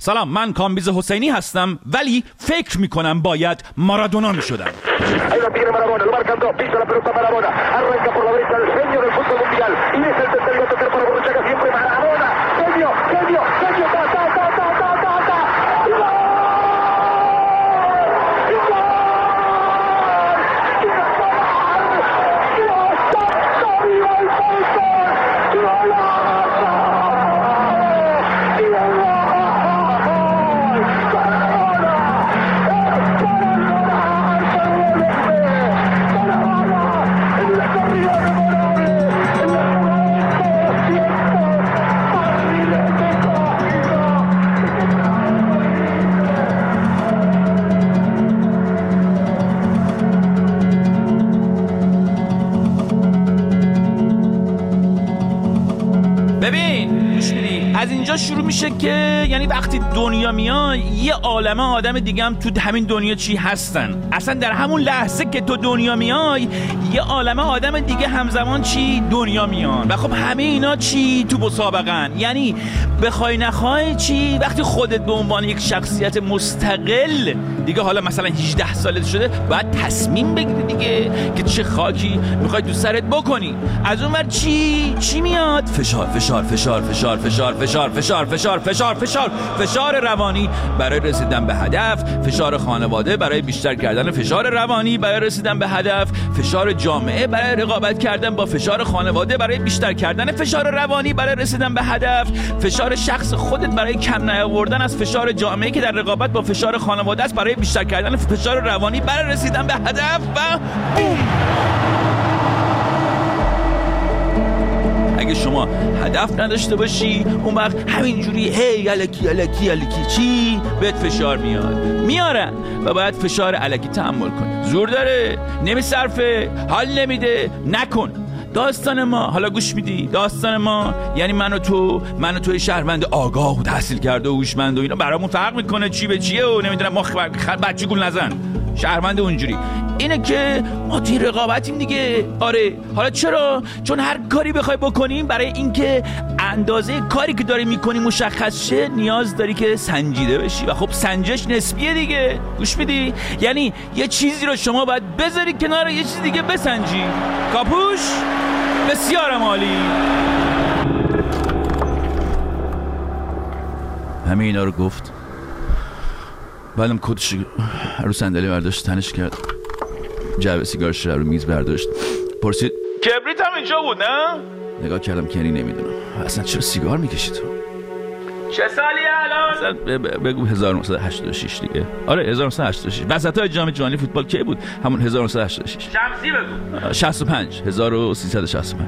سلام، من کامبیز حسینی هستم ولی فکر میکنم باید مارادونا میشدم. از اینجا شروع میشه که یعنی وقتی دنیا میای یه عالمه آدم دیگه هم تو همین دنیا چی هستن. اصلا در همون لحظه که تو دنیا میای یه عالمه آدم دیگه همزمان چی دنیا میان و خب همه اینا چی تو مسابقن. یعنی بخوای نخوای چی وقتی خودت به عنوان یک شخصیت مستقل دیگه حالا مثلا 18 سالت شده باید تصمیم بگیری دیگه که چه خاکی میخوای تو سرت بکنی. از اون ور چی میاد؟ فشار روانی برای رسیدن به هدف، فشار خانواده برای بیشتر کردن فشار روانی برای رسیدن به هدف، فشار جامعه برای رقابت کردن با فشار خانواده برای بیشتر کردن فشار روانی برای رسیدن به هدف، فشار شخص خودت برای کم نیاوردن از فشار جامعه که در رقابت با فشار خانواده است برای بیشتر کردن فشار روانی برای رسیدن به هدف و بوم. اگه شما هدف نداشته باشی اون وقت همینجوری هی الکی چی بهت فشار میارن و باید فشار الکی تحمل کن. زور داره، نمیصرفه، حال نمیده، نکن. داستان ما، حالا گوش میدی، داستان ما یعنی من و تو شهروند آگاه و تحصیل کرده و هوشمند و اینا برامون فرق میکنه چی به چیه و نمیدونم ما بچه گول نزن شهروند اونجوری اینه که ما توی رقابتیم دیگه. آره، حالا چرا؟ چون هر کاری بخوای بکنیم برای اینکه اندازه کاری که داری میکنی مشخص شه نیاز داری که سنجیده بشی و خب سنجش نسبیه دیگه. گوش میدی؟ یعنی یه چیزی رو شما باید بذاری کنار یه چیز دیگه بسنجی. کاپوش؟ بسیارم عالی. همه اینا رو گفت بعدم کتش رو صندلی برداشت تنش کرد، جعبه سیگارش رو میز برداشت، پرسید کبریت هم اینجا بود نه؟ نگاه کردم کنی نمیدونم اصلا چرا سیگار میکشی تو؟ چه سالی الان؟ بگو 1986 دیگه. آره 1986 وسطای جام جهانی فوتبال کی بود؟ همون 1986. شمسی بگو. 65 1365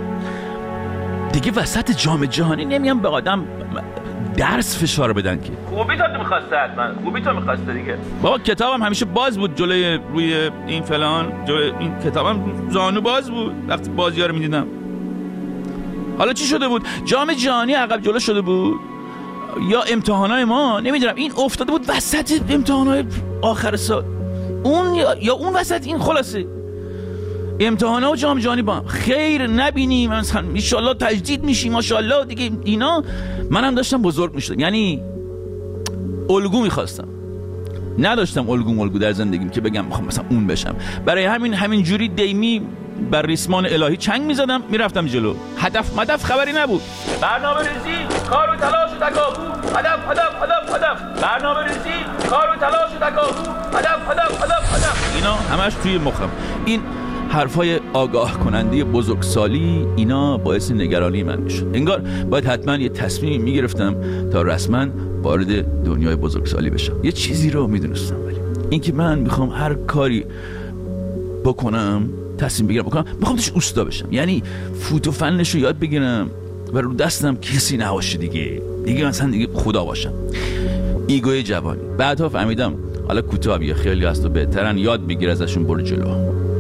دیگه. وسط جام جهانی نمیام به آدم درس فشار بدن که. خوبی تو می‌خواسته حتما. خوبی تو می‌خواسته دیگه. بابا کتابم همیشه باز بود جلوی روی این فلان، جلوی این کتابم زانو باز بود وقتی بازی‌ها رو می‌دیدم. حالا چی شده بود؟ جام جهانی عقب جلو شده بود یا امتحانات ما نمیدونم این افتاده بود وسط امتحانات آخر سال. اون یا اون وسط این خلاصه امتحانات و جام جهانی با خیر نبینیم مثلا ان شاء الله تجدید میشیم ماشاءالله دیگه اینا. منم داشتم بزرگ میشدم، یعنی الگو میخواستم، نداشتم الگو در زندگیم که بگم میخوام مثلا اون بشم. برای همین جوری دیمی بر ریسمان الهی چنگ میزدم میرفتم جلو. هدف خبری نبود. برنامه ریزی کار و تلاش و تکاپو. هدف. برنامه ریزی کار و تلاش و تکاپو. هدف. اینا همش توی مخم. این حرفای آگاه کننده بزرگسالی اینا باعث نگرانی من میشد. انگار باید حتما یه تصمیمی میگرفتم تا رسما وارد دنیای بزرگسالی بشم. یه چیزی رو میدونستم ولی اینکه من میخوام هر کاری بکنم تصمیم بگیرم میخوام توش اوستا بشم، یعنی فوت و فنش رو یاد بگیرم و رو دستم کسی نباشه دیگه مثلا دیگه خدا باشم. ایگوی جوانی. بعدها فهمیدم حالا کوتاهی خیلی هست و بهترن یاد بگیر ازشون برو جلو.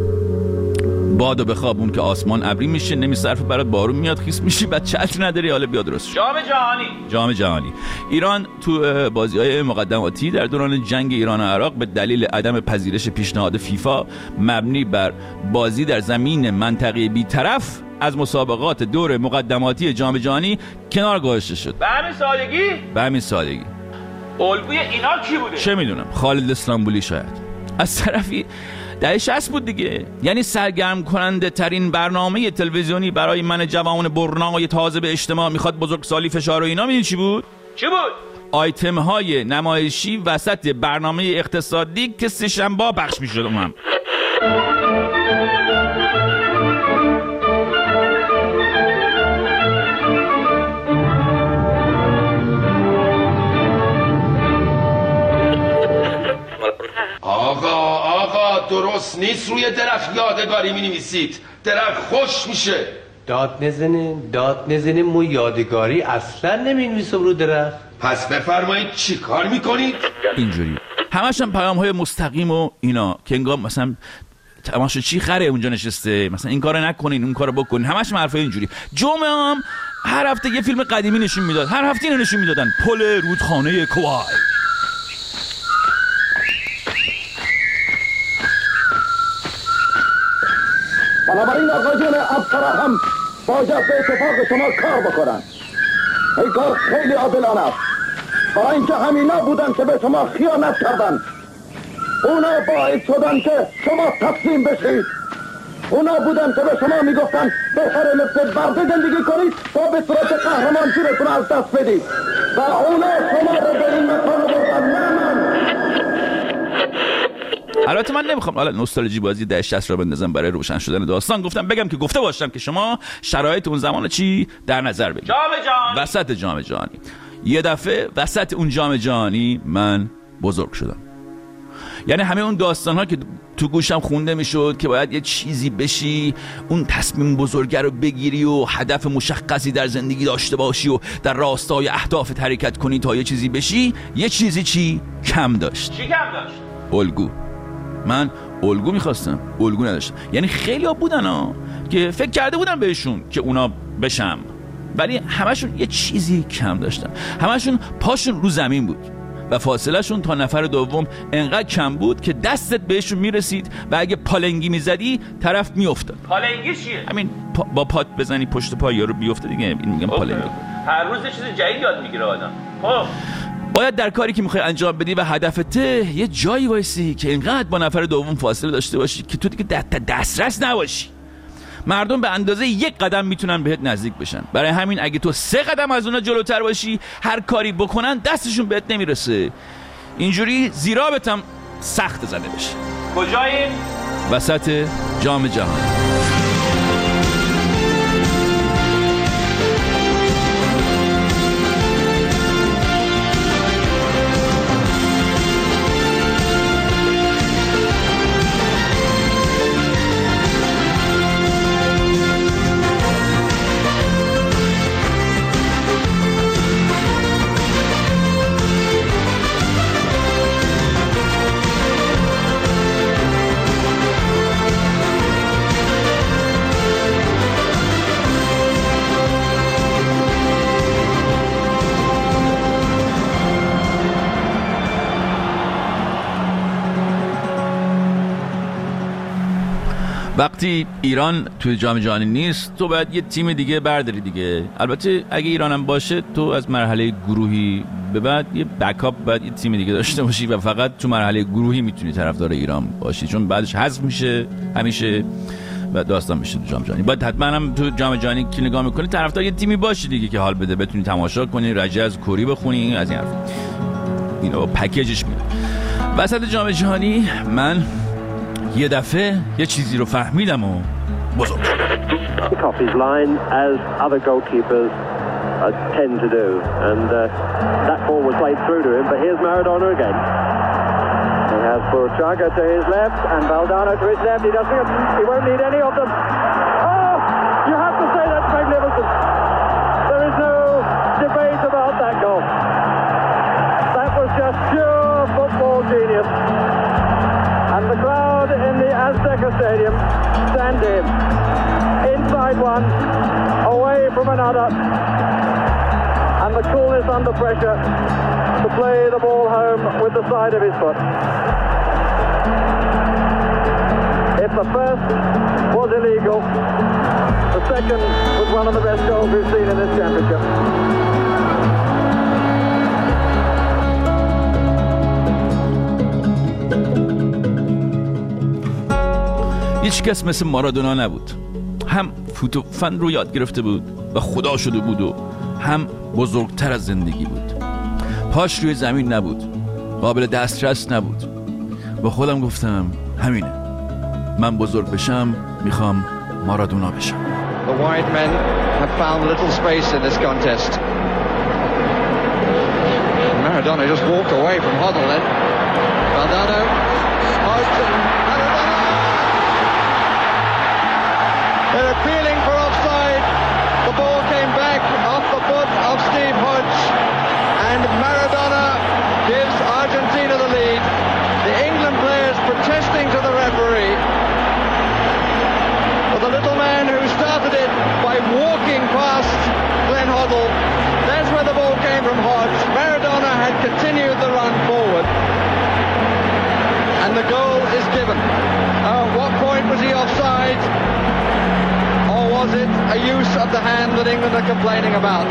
بادو بخوابون که آسمان ابری میشه، نمیصرفه برات بارون میاد خیس میشی بعد چتر نداری حالا بیا درست. جام جهانی ایران تو بازی‌های مقدماتی در دوران جنگ ایران و عراق به دلیل عدم پذیرش پیشنهاد فیفا مبنی بر بازی در زمین منطقه بی‌طرف از مسابقات دور مقدماتی جام جهانی کنار گذاشته شد. به همین سادگی الگوی اینا کی بوده؟ چه میدونم، خالد اسلامبولی شاید. از طرفی دهه 60 بود دیگه، یعنی سرگرم کننده ترین برنامه تلویزیونی برای من جوان برنای تازه به اجتماع میخواد بزرگسالی فشار و اینا. میدونی چی بود؟ آیتم های نمایشی وسط برنامه اقتصادی که سه شنبه پخش میشد. اونم آقا درست نیست روی درخت یادگاری می نویسید. درخت خوش میشه. داد نزنه مو یادگاری اصلا نمی نویسم رو درخت. پس بفرمایید چی کار میکنید؟ اینجوری همش هم پیام های مستقیم و اینا که انگار مثلا تماشا چی خره اونجا نشسته، مثلا این کارو نکنین اون کارو بکنین، همش حرفای اینجوری. جمعه هم هر هفته یه فیلم قدیمی نشون میداد، هر هفته اینو نشون میدادن، پل رودخانه کوای. بنابراین آقایون افسرا هم باید به اتفاق شما کار بکنن. این کار خیلی عادلانه است، برای اینکه همینا بودن که به شما خیانت کردن. اونا باعث شدن که شما تقسیم بشید. اونا بودن که به شما میگفتن بهتره مثل برده زندگی کنید تا به صورت قهرمان تیرتون از دست بدید و اونا شما رو به این مکان بردن. البته من نمیخوام حالا نوستالژی بازی دهه 60 رو بندازم برای روشن شدن داستان. گفتم بگم که گفته باشم که شما شرایط اون زمان چی در نظر بگیرید. جام جهانی، وسط جام جهانی، یه دفعه وسط اون جام جهانی من بزرگ شدم. یعنی همه اون داستان ها که تو گوشم خونده میشد که باید یه چیزی بشی، اون تصمیم بزرگه رو بگیری و هدف مشخصی در زندگی داشته باشی و در راستای اهداف حرکت کنی تا یه چیزی بشی، یه چیزی چی کم داشت. چی کم داشت؟ الگو. من الگو میخواستم، الگو نداشتم. یعنی خیلی ها بودن ها که فکر کرده بودن بهشون که اونا بشم، ولی همشون یه چیزی کم داشتن. همشون پاشون رو زمین بود و فاصله شون تا نفر دوم انقدر کم بود که دستت بهشون میرسید و اگه پالنگی میزدی طرف میافتاد. پالنگی چیه؟ همین با پات بزنی پشت پا یارو بیفته دیگه، این میگم پالنگی. هر روز یه چیز جدید یاد میگیره آدم. خب باید در کاری که میخوای انجام بدی و هدفته یه جایی وایسی که اینقدر با نفر دوم فاصله داشته باشی که تو دیگه دسترس نباشی. مردم به اندازه یک قدم میتونن بهت نزدیک بشن، برای همین اگه تو 3 قدم از اونا جلوتر باشی هر کاری بکنن دستشون بهت نمیرسه. اینجوری زیرابت هم سخت زده بشه. کجاییم؟ وسط جام جهانی. وقتی ایران توی جام جهانی نیست تو باید یه تیم دیگه برداری دیگه. البته اگه ایران هم باشه تو از مرحله گروهی به بعد یه بکاپ باید یه تیم دیگه داشته باشی و فقط تو مرحله گروهی میتونی طرفدار ایران باشی، چون بعدش حذف میشه همیشه و داستان میشه تو جام جهانی. باید حتما هم تو جام جهانی که نگاه میکنی طرفدار یه تیمی باشی دیگه که حال بده، بتونی تماشا کنی، رجع از کوری بخونی، از این حرف. اینا پکیجش میده. وسط جام جهانی من یه دفعه یه چیزی رو فهمیدم و بزرگ شدم. Pick off his line as other goalkeepers tend to do, and that ball was played through to him. But here's Maradona again. He has Burchaga to his left and Valdano to his left. He won't need any of them. Oh, you have to say that's magnificent. There is no debate about that goal. That was just pure football genius. And the crowd in the Azteca Stadium stand in. Inside one, away from another. And the coolness under pressure to play the ball home with the side of his foot. If the first was illegal, the second was one of the best goals we've seen in this championship. هیچ کس مثل مارادونا نبود. هم فوت و فن رو یاد گرفته بود و خدا شده بود و هم بزرگتر از زندگی بود. پاش روی زمین نبود، قابل دسترس نبود. با خودم گفتم همینه، من بزرگ بشم میخوام مارادونا بشم. The wide men have found little space in this contest. Maradona just walked away from Hoddle then. Valdano out and Maradona! They're appealing for offside. The ball came back off the foot of Steve Hodge and Maradona gives Argentina the lead. The England players protesting to the referee. But the little man who started it by walking past Glenn Hoddle, that's where the ball came from Hodge. Maradona had continued the run forward. And the goal is given. At what point was he offside? Or was it a use of the hand that England are complaining about?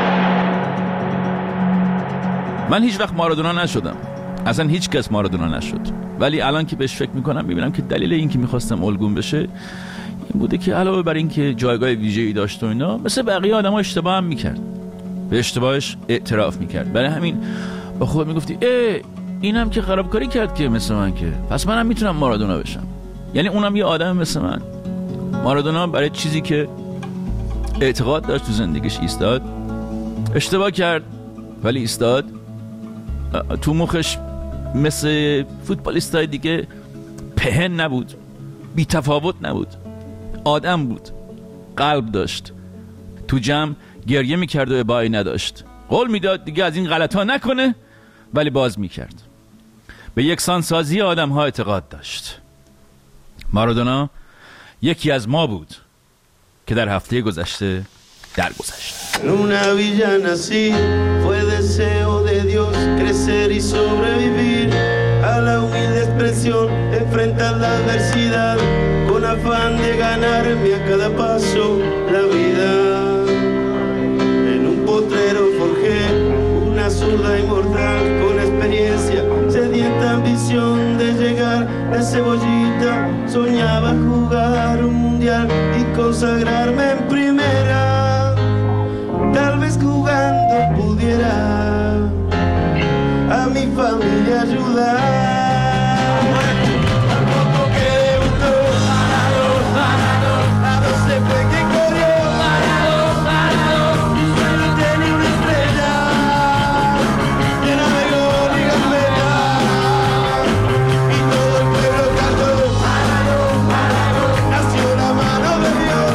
من هیچ وقت مارادونا نشدم. اصلا هیچ کس مارادونا نشد. ولی الان که بهش فکر میکنم میبینم که دلیل این که میخواستم الگون بشه این بوده که علاوه بر این که جایگاه ویژه‌ای داشت و اینا، مثل بقیه آدم‌ها اشتباه هم میکرد. به اشتباهش اعتراف میکرد. برای همین با خود میگفتی اینم که خرابکاری کرد که مثل من، که پس منم میتونم مارادونا بشم. یعنی اونم یه آدم مثل من. مارادونا برای چیزی که اعتقاد داشت تو زندگیش ایستاد. اشتباه کرد ولی ایستاد. تو مخش مثل فوتبالیستای دیگه پهن نبود، بی تفاوت نبود، آدم بود، قلب داشت، تو جمع گریه میکرد و ابایی نداشت، قول میداد دیگه از این غلطا نکنه ولی باز میکرد. به یکسانسازی آدم ها اعتقاد داشت. مارادونا یکی از ما بود که در هفته گذشته درگذشت. Una villa nací, fue deseo de Dios crecer y sobrevivir a la humilde expresión, enfrentar la adversidad con afán de ganarme a cada paso la vida. En un potrero forjé una zurda inmortal con experiencia, sedienta ambición de llegar de cebollita, soñaba jugar un mundial y consagrarme en primera. Tal vez jugando pudiera a mi familia ayudar. Al poco que debutó, a 12 fue quien corrió, y solo tenía una estrella que navegó y gambeta, y todo el pueblo cantó. Nació la mano de Dios,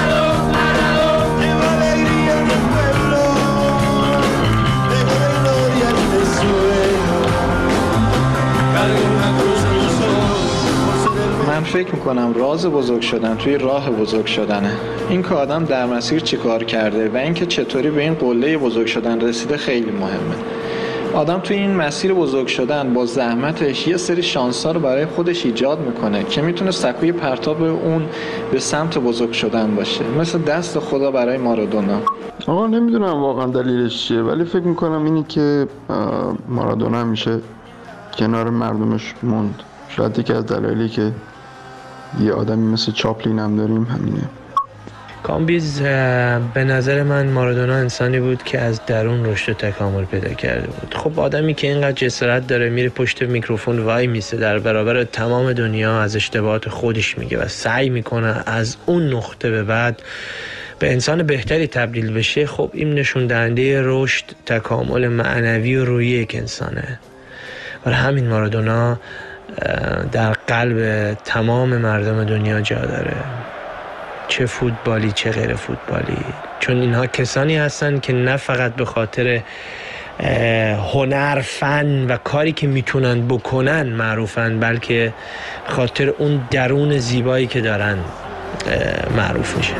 lleva alegría en el pueblo, dejó de gloria en el suelo, carga una cruz en los ojos. من فکر میکنم راز بزرگ شدن توی راه بزرگ شدنه. این که آدم در مسیر چی کار کرده و اینکه چطوری به این قله بزرگ شدن رسیده خیلی مهمه. آدم توی این مسیر بزرگ شدن با زحمتش یه سری شانس‌ها رو برای خودش ایجاد میکنه که میتونه سکوی پرتاب اون به سمت بزرگ شدن باشه، مثل دست خدا برای مارادونا. آقا نمیدونم واقعا دلیلش چیه، ولی فکر میکنم اینی که مارادونا همیشه کنار مردمش موند. شاید یکی از دلایلی که یه آدمی مثل چاپلین هم داریم همینه. کامبیز به نظر من مارادونا انسانی بود که از درون رشد و تکامل پیدا کرده بود. خب آدمی که اینقدر جسارت داره میره پشت میکروفون وای میسه در برابر تمام دنیا از اشتباهات خودش میگه و سعی میکنه از اون نقطه به بعد به انسان بهتری تبدیل بشه، خب این نشون دهنده رشد، تکامل معنوی و روحی یک انسانه. برای همین مارادونا در قلب تمام مردم دنیا جا داره، چه فوتبالی چه غیر فوتبالی، چون اینها کسانی هستن که نه فقط به خاطر هنر، فن و کاری که میتونن بکنن معروفن، بلکه خاطر اون درون زیبایی که دارن معروف میشن.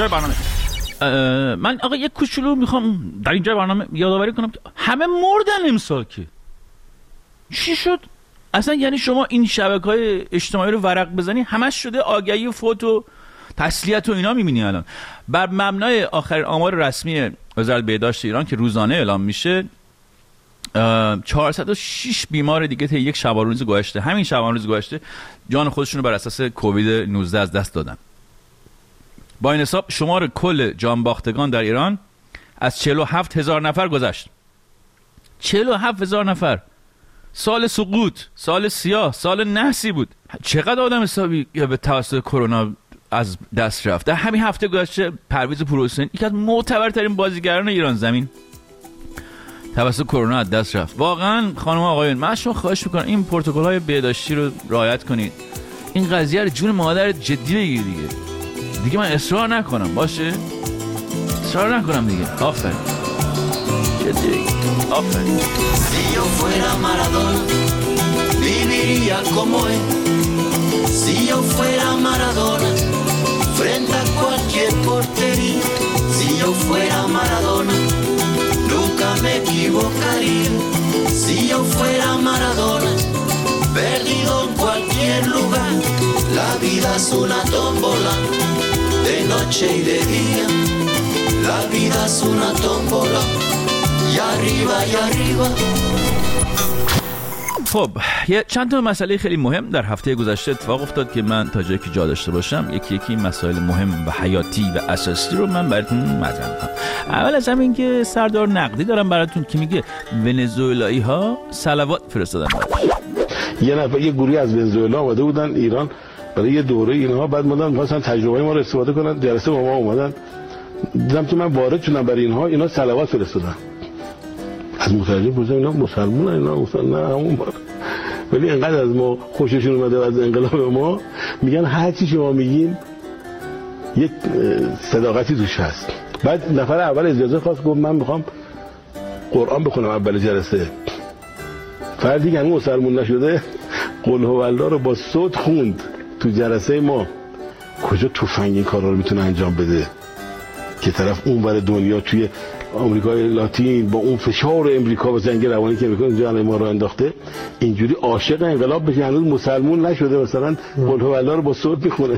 اینجا برنامه من آقا یک کوچولو میخوام در اینجا برنامه یادآوری کنم که همه مردن امسال. که چی شد اصلا؟ یعنی شما این شبکه‌های اجتماعی رو ورق بزنی همش شده آگهی فوت و تسلیت و اینا می‌بینی. الان بر مبنای آخرین آمار رسمی وزارت بهداشت ایران که روزانه اعلام میشه 406 بیمار دیگه تا یک شبانه روز گذشته، همین شبانه روز گذشته جان خودشون رو بر اساس کووید 19 از دست دادن. با این حساب شمار کل جان باختگان در ایران از 47,000 نفر گذشت. 47,000 نفر. سال سقوط، سال سیاه، سال نحسی بود. چقدر آدم حسابی به توسط کرونا از دست رفت. در همین هفته گذشته پرویز پورحسین یکی از معتبرترین بازیگران ایران زمین توسط کرونا از دست رفت. واقعا خانم آقایون من شما خواهش میکنم این پروتکل‌های بهداشتی رو رعایت کنید. این قضیه رو جون مادر جدی بگیر دیگه من اصرار نکنم، باشه؟ اصرار نکنم دیگه. آفرین. جدی آفرین. Si yo fuera Maradona, viviría como él. Si yo fuera Maradona, frente a cualquier portería. Si yo fuera Maradona, nunca me equivocaría. Si yo fuera Maradona, perdido en cualquier lugar. La vida es una tómbola, de noche y de día. La vida es una tómbola, y arriba y arriba. خب یه چند تا مسئله خیلی مهم در هفته گذشته اتفاق افتاد که من تا جایی که جا داشته باشم یکی یکی مسائل مهم و حیاتی و اساسی رو من براتون مطرح می‌کنم. اول از همین که سردار نقدی دارم براتون که میگه ونزوئلایی ها صلوات فرستادن. یه گروهی از ونزوئلا اومده بودن ایران برای یه دوره اینها، بعد اومدن می‌خواستن تجربه ما رو استفاده کنن، جلسه با ما اومدن. دیدم که من وارد شدم برای اینا صلوات فرستادن. از مترجم پرسیدم اینا مسلمانن؟ اینا گفتن نه همون بار. ولی انقدر از ما خوششون اومده از انقلاب ما، میگن هر چی شما میگین یک صداقتی توش هست. بعد نفر اول اجازه خواست، گفت من میخوام قرآن بخونم اول جلسه. فردی که هنوز مسلمان نشده قل هو الله رو با صوت خوند تو جلسه ما. کجا تفنگ این کارا رو میتونه انجام بده که طرف اونور دنیا توی آمریکای لاتین با اون فشار امریکا و جنگ روانی که میکنه جان ما رو انداخته اینجوری عاشق انقلاب بشه هنوز مسلمون نشده مثلا قل هو الله رو با صوت میخونه.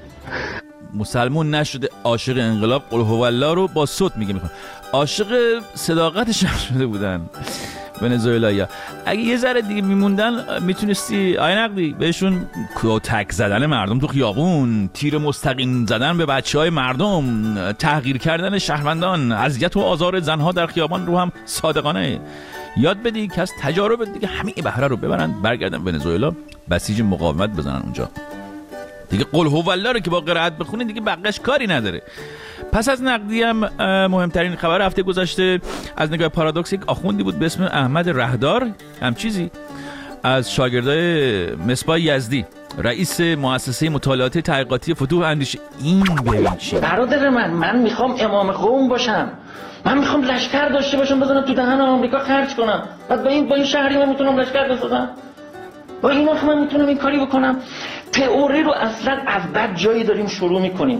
مسلمون نشده عاشق انقلاب قل هو الله رو با صوت میخونه. عاشق صداقتش شده بودن ونزوئلایی‌ها. اگه یه ذره دیگه میموندن میتونستی آی نقدی بهشون کتک زدن مردم تو خیابون، تیر مستقیم زدن به بچهای مردم، تحقیر کردن شهروندان، اذیت و آزار زنها در خیابان رو هم صادقانه یاد بدی که از تجارب دیگه همین بهره رو ببرن برگردن ونزوئلا بسیج مقاومت بزنن اونجا. دیگه قل هو الله رو که با قرائت بخونین دیگه بقیش کاری نداره. پس از نقدی هم مهمترین خبر هفته گذشته از نگاه پارادوکس یک آخوندی بود به اسم احمد رهدار، هم چیزی از شاگردای مصباح یزدی، رئیس مؤسسه مطالعاتی تحقیقاتی فتوح اندیشه. این ببین چی برادر من میخوام امام قوم باشم، من میخوام لشکر داشته باشم بزنم تو دهن آمریکا خرج کنم، بعد با این شهری من میتونم لشکر بسازم، با این وقت من میتونم این کاری بکنم. تئوری رو اصلا از بد جایی داریم شروع میکنیم،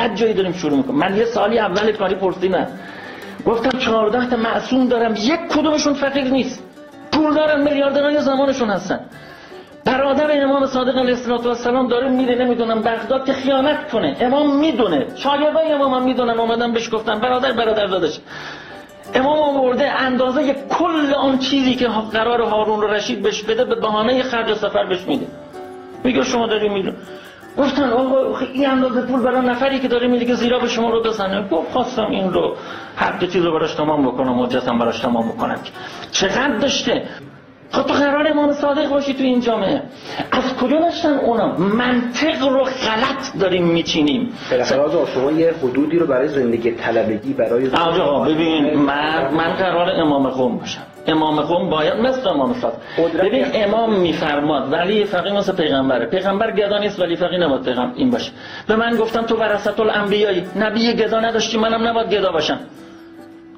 من یه سالی اول کاری پرسیدم، گفتم 14 تا معصوم دارم، یک کدومشون فقیر نیست، پول دارن، میلیاردرای زمانشون هستن. برادر امام صادق علیه السلام داره میره نمیدونم بغداد که خیانت کنه، امام میدونه، شاگردای امام هم میدونن، اومدن بهش گفتن برادر داداش، امام آورده اندازه کل آن چیزی که قرار هارون رشید بهش بده به بهانه خرج سفر بهش میده. میگه شما داری میدون. گفتن آقا این اندازه پول برای نفری که داره میده که زیرا به شما رو بزنه. گفت خواستم این رو حق چیز رو براش تمام بکنم، حجتم براش تمام بکنم. چقدر داشته؟ خب تو قرار امام صادق باشی تو این جامعه. از کجا داشتن اونا؟ منطق رو غلط داریم میچینیم. بالاخره شما یه حدودی رو برای زندگی طلبگی برای آقا ببین من قرار امام قوم باشم. امام قوم باید مثل امام صادق. ببین امام میفرماد ولی فقیه مثل پیغمبره. پیغمبر گدا نیست ولی فقیه نباید پیغمبر این باشه. به من گفتن تو ورثه الانبیایی، نبی گدا نداشتی، منم نباید گدا باشم.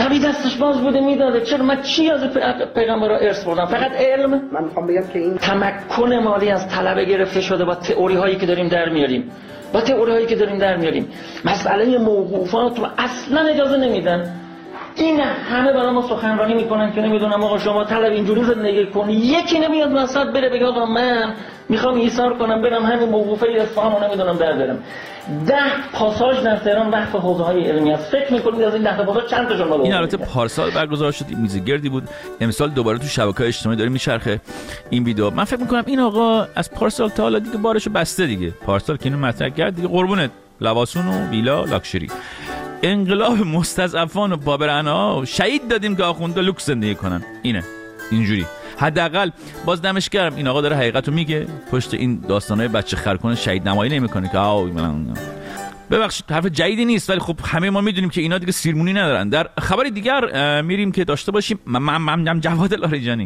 نبی دستش باز بوده میداده. چرا من چی از پیغمبرها ارث بردم؟ فقط علم. من میخوام بگم که این تمکن مالی از طلبه گرفته شده با تئوری هایی که داریم در میاریم. مسئله موقوفات رو اصلا اجازه نمیدن. این همه برای ما سخنرانی میکنن که نمیدونم آقا شما طلب اینجوری زندگی کنی. یکی نمیاد وسط بره بگه آقا من میخوام ایثار کنم برم همین موقوفه اصفهان رو نمیدونم برم. 10 پاساژ در تهران وقف حوزه های علمی است. فکر میکنید از این 10 تا پاساژ چند تاشون بالا؟ این البته پارسال برگزار شد، میزگردی بود. امسال دوباره تو شبکه‌های اجتماعی داره میچرخه این ویدیو. من فکر میکنم این آقا از پارسال تا حالا دیگه بارشو بسته دیگه. پارسال که اینو مطرح کرد دیگه قربونت لواسون و ویلا لاکچری. انقلاب مستضعفان و بابرعنا شهید دادیم که آخوندا لوکس زندگی کنن. اینجوری حداقل باز دمش گرم این آقا داره حقیقت رو میگه. پشت این داستانای بچه خرکن شهید نمایی نمیکنه که ببخشید حرف جدیدی نیست، ولی خب همه ما میدونیم که اینا دیگه سیرمونی ندارن. در خبری دیگر میریم که داشته باشیم جواد لاریجانی.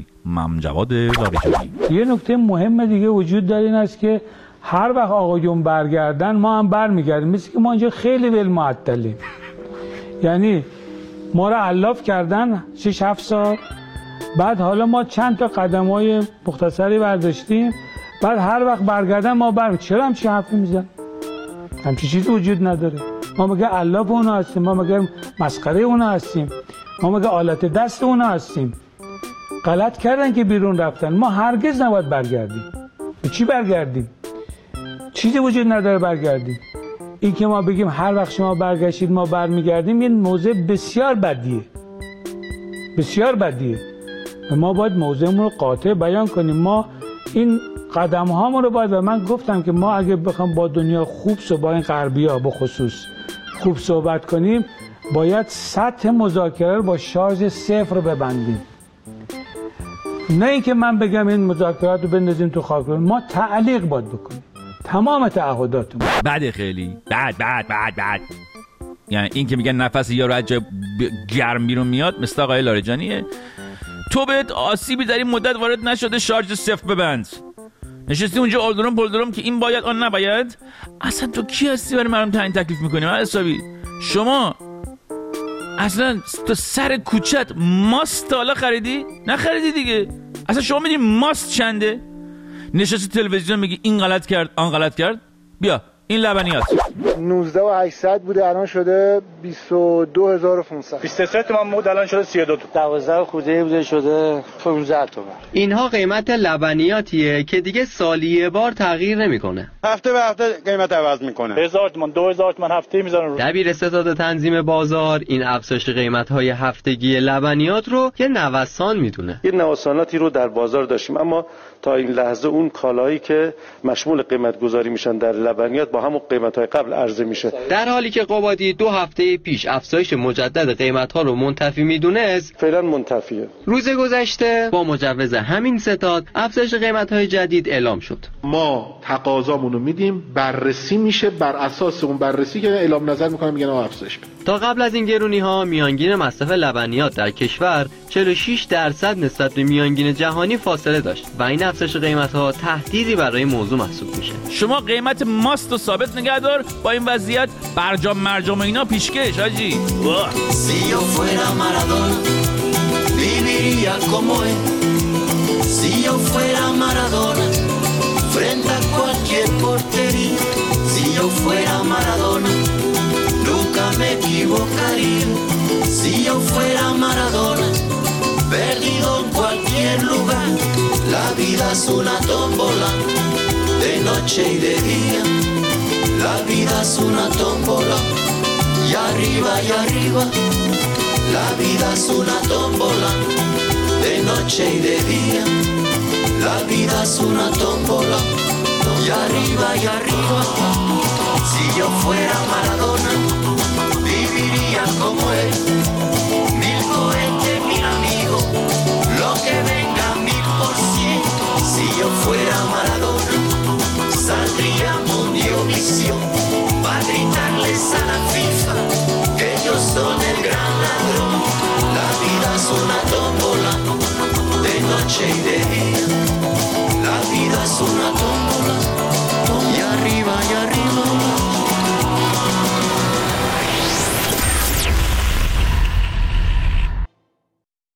یه نکته مهم دیگه وجود داره، این است که هر وقت آقایون برگردن ما هم برمیگردیم. مثل که ما اینجا خیلی ول معطلیم. یعنی ما رو علاف کردن 6-7 سال، بعد حالا ما چند تا قدم‌های مختصری برداشتیم، بعد هر وقت برگردن ما چرا همچین حرفی میزنن؟ همچین چیزی وجود نداره. ما مگه علاف اونا هستیم؟ ما مگه مسخره اونا هستیم؟ ما مگه آلت دست اونا هستیم؟ غلط کردن که بیرون رفتن. ما هرگز نباید برگردیم. به چی برگردیم؟ چیزی وجود نداره برگردیم. این که ما بگیم هر وقت شما برگشتید ما برمیگردیم، این موضع بسیار بدیه. و ما باید موضعمون رو قاطع بیان کنیم. ما این قدم هامون رو باید، و من گفتم که ما اگه بخوام با دنیا خوب با این غربی‌ها به خصوص خوب صحبت کنیم، باید سطح مذاکره رو با شارژ 0 ببندیم. نه اینکه من بگم این مذاکرات رو بندازیم تو خاک. ما تعلیق باید بکنیم تمام تعهداتمون. بعد خیلی بعد یعنی این که میگن نفس یارو از جای گرم بیرون میاد مثل آقای لاریجانیه. تو بهت آسیبی در این مدت وارد نشده شارژ 0 ببند. نشستی اونجا پلدرم که این باید آن نباید. اصلا تو کی هستی برای مردم تعیین تکلیف میکنی؟ حسابی شما اصلا تو سر کوچت ماست حالا خریدی؟ نخریدی دیگه. اصلا شما میدونی ماست چنده؟ نشستی تلویزیون میگی این غلط کرد آن غلط کرد. بیا این لبنیات 19800 بوده الان شده 22500. 23 تومن بود الان شده 32 تومن. 12 خورده بوده شده 15 تومن. اینها قیمت لبنیاتیه که دیگه سالی یه بار تغییر نمیکنه. هفته به هفته قیمت عوض میکنه. 1000 تومن 2000 تومن هفته میذارن رو. دبیر ستاد تنظیم بازار این افزایش قیمت‌های هفتگی لبنیات رو یه نوسان میدونه. یه نوساناتی رو در بازار داشتیم، اما تا این لحظه اون کالایی که مشمول قیمت گذاری میشن در لبنیات با همون قیمت‌های قبل عرضه میشه. در حالی که قبادی 2 هفته پیش افزایش مجدد قیمت‌ها رو منتفی میدونست، فعلا منتفیه. روز گذشته با مجوز همین ستاد افزایش قیمت‌های جدید اعلام شد. ما تقاضامون رو میدیم، بررسی میشه، بر اساس اون بررسی که اعلام نظر میکنم میگن افزایش بده. تا قبل از این گرونی‌ها میانگین مصرف لبنیات در کشور 46% نسبت به میانگین جهانی فاصله داشت و این افزایش قیمت‌ها تهدیدی برای موضوع محسوب میشه. شما قیمت ماست رو ثابت نگه دار، با این وضعیت برجام مرجام اینا پیشکش حاجی. Si yo fuera Maradona viviría como él. Si yo fuera Maradona frente a cualquier portería. Si yo fuera Maradona nunca me equivocaría. Si yo fuera Maradona perdido en cualquier lugar. La vida es una tómbola de noche y de día. La vida es una tómbola y arriba y arriba. La vida es una tómbola de noche y de día. La vida es una tómbola y arriba y arriba. Si yo fuera Maradona viviría como él. 1000 cohetes, 1000 amigos, lo que venga 1000%. Si yo fuera Maradona saldría Mundiovisión para gritarles a la FIFA que ellos son el gran ladrón. La vida es una tómbola de noche y de día.